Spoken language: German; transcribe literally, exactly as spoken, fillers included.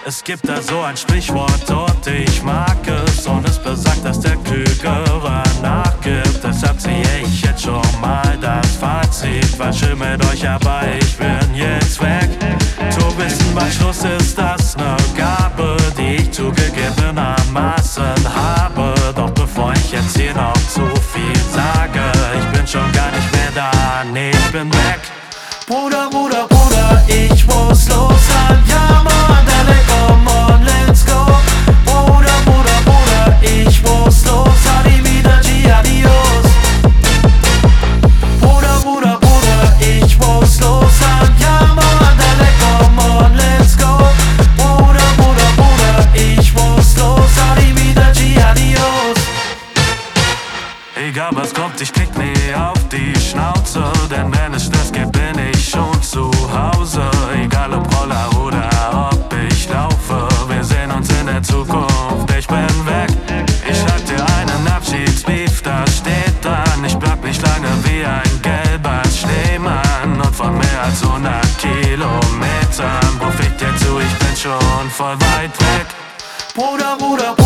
Es gibt da so ein Sprichwort und ich mag es, und es besagt, dass der Klügere nachgibt. Deshalb ziehe ich jetzt schon mal das Fazit. War schön mit euch, aber ich bin jetzt weg. Zu wissen, wann Schluss ist, das ne Gabe, die ich zugegebenermaßen habe. Doch bevor ich jetzt hier noch zu viel sage, ich bin schon gar nicht mehr da, nee, ich bin weg. Bruder, Bruder, Bruder, ich muss los sein. Ja, Mann, Delle, come on, let's go. Bruder, Bruder, Bruder, ich muss los. Arrivederci, adios. Bruder, Bruder, Bruder, ich muss los sein. Ja, Mann, Delle, come on, let's go. Bruder, Bruder, Bruder, ich muss los. Arrivederci, adios. Egal was kommt, ich krieg nie auf die Schnauze, denn wenn es Stress gibt, bin ich schon zu Hause. Egal ob Roller oder ob ich laufe, wir sehen uns in der Zukunft, ich bin weg. Ich schreib dir einen Abschiedsbrief, da steht dann: Ich bleib nicht lange wie ein gelber Schneemann, und von mehr als hundert Kilometern ruf ich dir zu, ich bin schon voll weit weg. Bruder, Bruder,